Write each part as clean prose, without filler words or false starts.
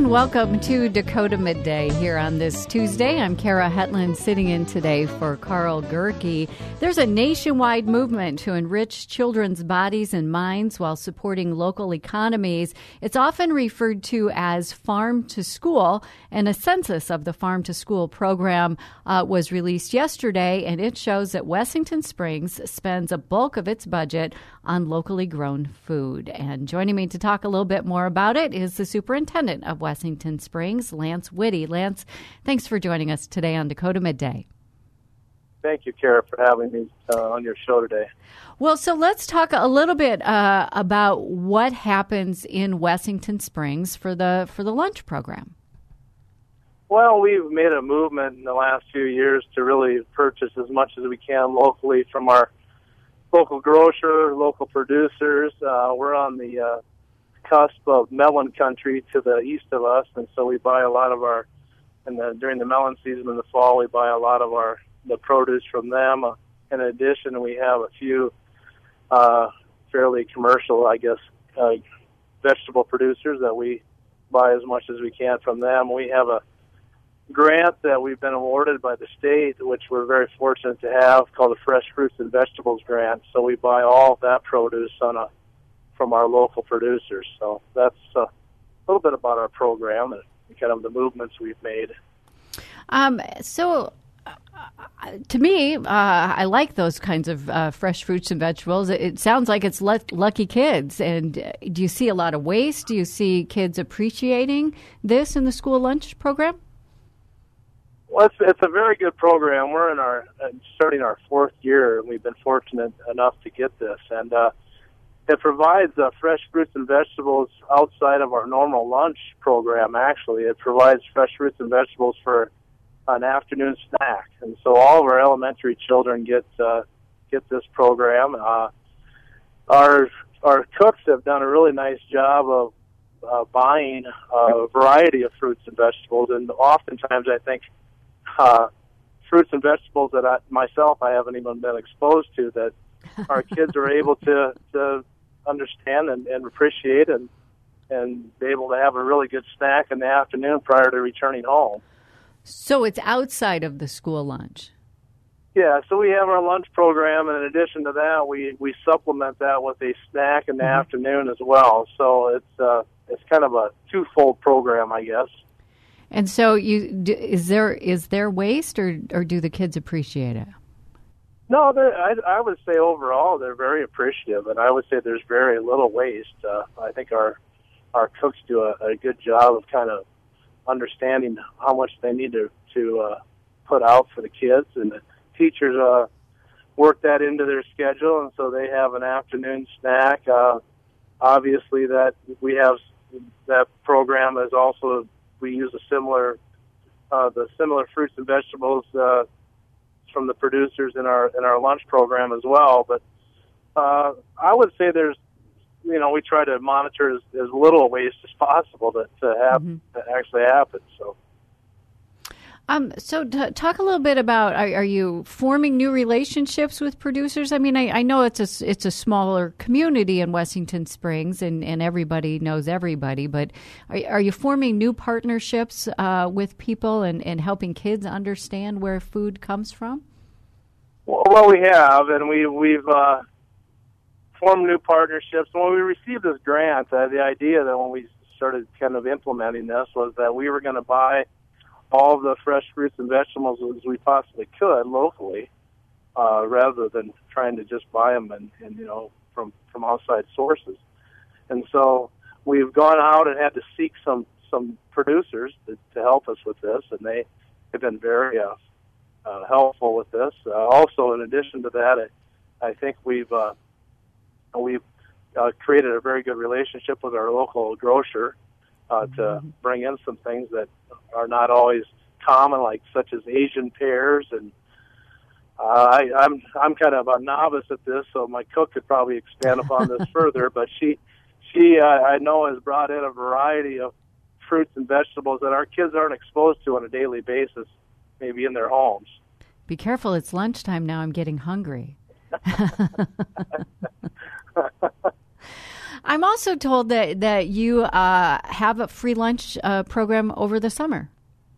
and welcome to Dakota Midday here on this Tuesday. I'm Kara Hetland, sitting in today for Carl Gerke. There's a nationwide movement to enrich children's bodies and minds while supporting local economies. It's often referred to as Farm to School, and a census of the Farm to School program was released yesterday, and it shows that Wessington Springs spends a bulk of its budget on locally grown food. And joining me to talk a little bit more about it is the superintendent of Wessington Springs, Lance Whitty. Lance, thanks for joining us today on Dakota Midday. Thank you, Kara, for having me on your show today. Well, so let's talk a little bit about what happens in Wessington Springs for the lunch program. Well, we've made a movement in the last few years to really purchase as much as we can locally from our local grocer, local producers. We're on the cusp of melon country to the east of us, and so we buy a lot of our, during the melon season in the fall, we buy a lot of the produce from them. In addition, we have a few fairly commercial, vegetable producers that we buy as much as we can from them. We have a grant that we've been awarded by the state, which we're very fortunate to have, called the Fresh Fruits and Vegetables Grant. So we buy all of that produce from our local producers. So that's a little bit about our program and kind of the movements we've made. To me, I like those kinds of fresh fruits and vegetables. It sounds like it's lucky kids. And do you see a lot of waste? Do you see kids appreciating this in the school lunch program? Well, it's a very good program. We're starting our fourth year, and we've been fortunate enough to get this. And it provides fresh fruits and vegetables outside of our normal lunch program, actually. It provides fresh fruits and vegetables for an afternoon snack. And so all of our elementary children get this program. Our cooks have done a really nice job of buying a variety of fruits and vegetables, and oftentimes I think fruits and vegetables that I haven't even been exposed to, that our kids are able to understand and appreciate and be able to have a really good snack in the afternoon prior to returning home. So it's outside of the school lunch? Yeah, so we have our lunch program, and in addition to that, we supplement that with a snack in the afternoon as well. So it's kind of a twofold program, I guess. And so, is there waste, or do the kids appreciate it? No, I would say overall they're very appreciative, and I would say there's very little waste. I think our cooks do a good job of kind of understanding how much they need to put out for the kids, and the teachers work that into their schedule, and so they have an afternoon snack. Obviously, that we have that program is also. We use the similar fruits and vegetables from the producers in our lunch program as well. But I would say we try to monitor as little waste as possible to actually happen. So talk a little bit about, are you forming new relationships with producers? I mean, I know it's a smaller community in Wessington Springs, and everybody knows everybody, but are you forming new partnerships with people and helping kids understand where food comes from? Well, we have, and we've formed new partnerships. When we received this grant, the idea that when we started kind of implementing this was that we were going to buy all of the fresh fruits and vegetables as we possibly could locally, rather than trying to just buy them and from outside sources. And so we've gone out and had to seek some producers to help us with this, and they have been very helpful with this. Also, in addition to that, I think we've created a very good relationship with our local grocer to bring in some things that are not always common, like such as Asian pears. And I'm kind of a novice at this, so my cook could probably expand upon this further. But she I know has brought in a variety of fruits and vegetables that our kids aren't exposed to on a daily basis, maybe in their homes. Be careful, it's lunchtime now. I'm getting hungry. I'm also told that you have a free lunch program over the summer.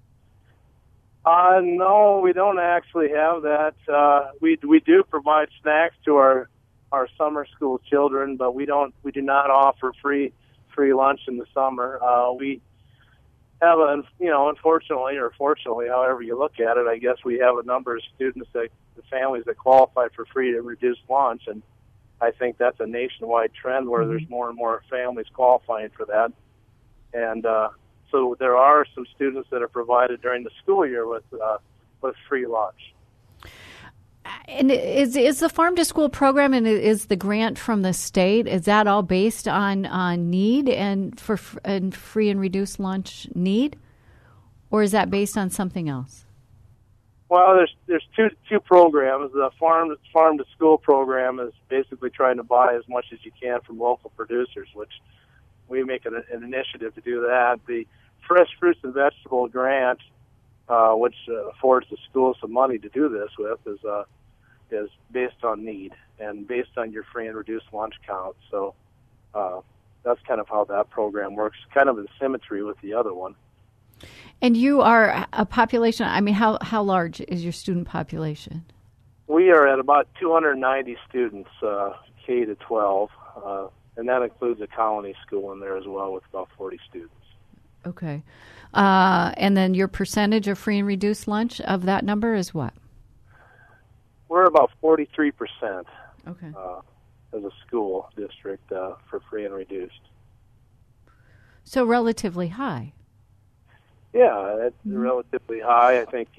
No, we don't actually have that. We do provide snacks to our summer school children, but we do not offer free lunch in the summer. We have unfortunately or fortunately, however you look at it, I guess we have a number of students the families that qualify for free and reduced lunch, and I think that's a nationwide trend where there's more and more families qualifying for that. And so there are some students that are provided during the school year with free lunch. And is the Farm to School program and is the grant from the state, is that all based on need and free and reduced lunch need, or is that based on something else? Well, there's two programs. The Farm to School program is basically trying to buy as much as you can from local producers, which we make an initiative to do that. The Fresh Fruits and Vegetable Grant, which affords the school some money to do this with, is based on need and based on your free and reduced lunch count. So that's kind of how that program works, kind of in symmetry with the other one. And you are a population, I mean, how large is your student population? We are at about 290 students, K to 12, and that includes a colony school in there as well with about 40 students. Okay. And then your percentage of free and reduced lunch of that number is what? We're about 43%. Okay. As a school district for free and reduced. So relatively high. Yeah, it's relatively high. I think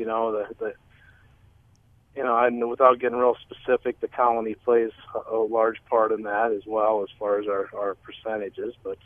and without getting real specific, the colony plays a large part in that as well as far as our percentages. But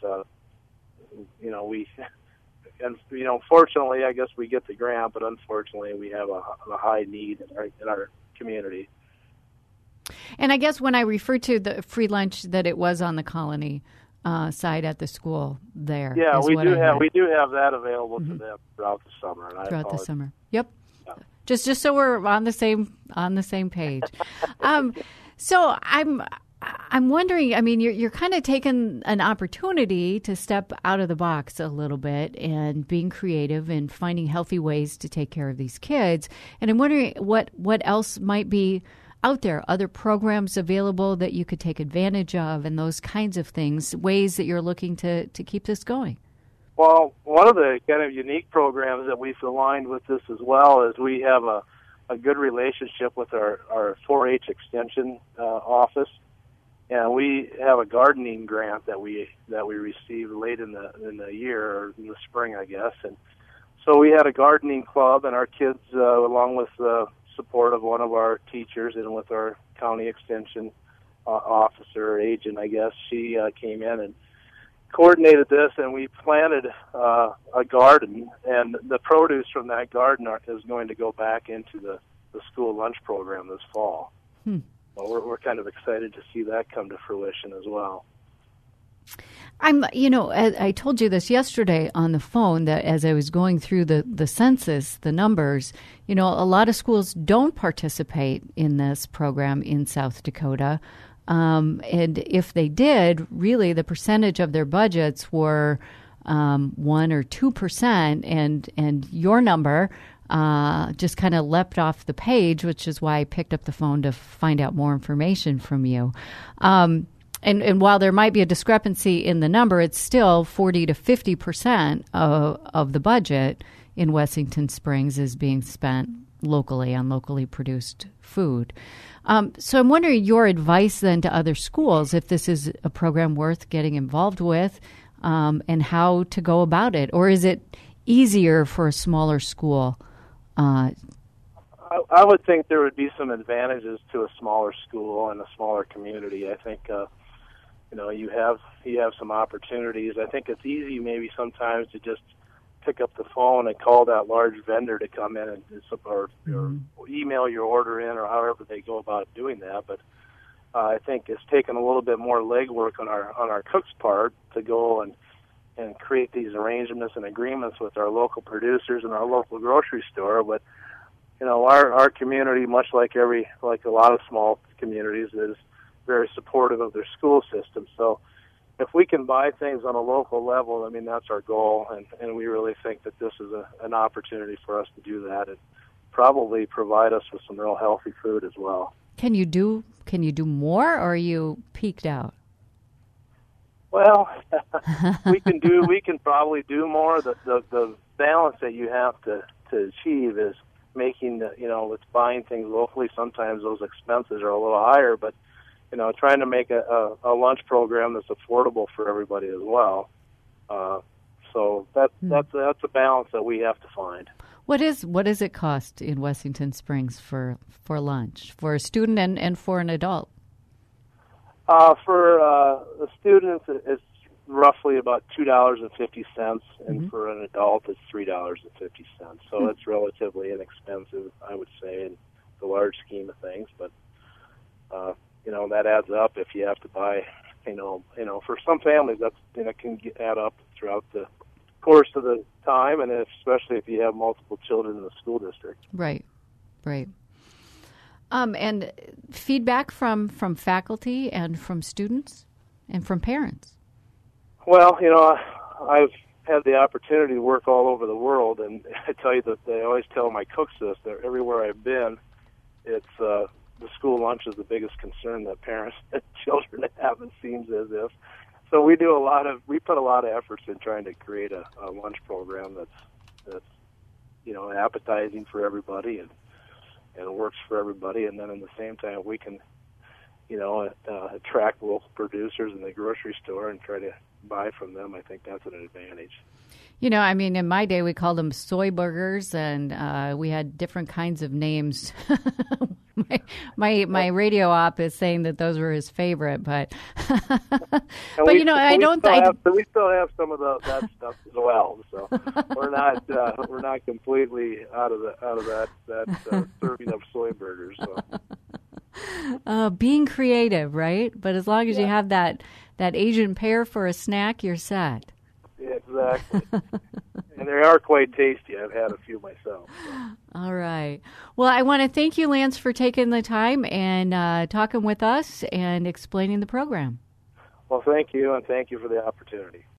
fortunately, I guess we get the grant, but unfortunately, we have a high need in our community. And I guess when I refer to the free lunch, that it was on the colony side at the school there. Yeah, we do have that available to them throughout the summer. And throughout the summer. Yep. Yeah. Just so we're on the same page. So I'm wondering. I mean, you're kind of taking an opportunity to step out of the box a little bit and being creative and finding healthy ways to take care of these kids. And I'm wondering what else might be out there, other programs available that you could take advantage of, and those kinds of things, ways that you're looking to keep this going. Well, one of the kind of unique programs that we've aligned with this as well is we have a good relationship with our 4-H Extension office, and we have a gardening grant that we received late in the year, or in the spring, I guess. And so we had a gardening club, and our kids, along with support of one of our teachers and with our county extension officer, agent, I guess, she came in and coordinated this, and we planted a garden, and the produce from that garden is going to go back into the school lunch program this fall. Well, we're kind of excited to see that come to fruition as well. I told you this yesterday on the phone, that as I was going through the census, the numbers, a lot of schools don't participate in this program in South Dakota. And if they did, really the percentage of their budgets were 1 or 2%, and your number just kind of leapt off the page, which is why I picked up the phone to find out more information from you. And while there might be a discrepancy in the number, it's still 40 to 50% of the budget in Wessington Springs is being spent locally on locally produced food. So I'm wondering your advice then to other schools, if this is a program worth getting involved with, and how to go about it. Or is it easier for a smaller school? I would think there would be some advantages to a smaller school and a smaller community. I think you have some opportunities. I think it's easy maybe sometimes to just pick up the phone and call that large vendor to come in or email your order in, or however they go about doing that. But I think it's taken a little bit more legwork on our cook's part to go and create these arrangements and agreements with our local producers and our local grocery store. But our community, much like a lot of small communities, is very supportive of their school system. So if we can buy things on a local level, I mean, that's our goal, and we really think that this is an opportunity for us to do that and probably provide us with some real healthy food as well. Can you do more, or are you peaked out? Well, we can probably do more. The balance that you have to achieve is making with buying things locally. Sometimes those expenses are a little higher, but trying to make a lunch program that's affordable for everybody as well. So that's a balance that we have to find. What does it cost in Wessington Springs for lunch for a student and for an adult? For the students, it's roughly about $2.50, and for an adult, it's $3.50. So it's relatively inexpensive, I would say, in the large scheme of things. But that adds up if you have to buy. For some families, that's can add up throughout the course of the time, and especially if you have multiple children in the school district. Right. And feedback from faculty and from students and from parents. Well, I've had the opportunity to work all over the world, and I tell you that I always tell my cooks this, that everywhere I've been, it's the school lunch is the biggest concern that parents and children have, it seems as if. So we put a lot of efforts in trying to create a lunch program that's appetizing for everybody and works for everybody, and then at the same time we can attract local producers in the grocery store and try to buy from them. I think that's an advantage. In my day we called them soy burgers, and we had different kinds of names. My radio op is saying that those were his favorite, but we still have some of that stuff as well. So we're not completely out of that serving of soy burgers. So. Being creative, right? But as long as you have that Asian pear for a snack, you're set. Yeah, exactly. And they are quite tasty. I've had a few myself. So. All right. Well, I want to thank you, Lance, for taking the time and talking with us and explaining the program. Well, thank you, and thank you for the opportunity.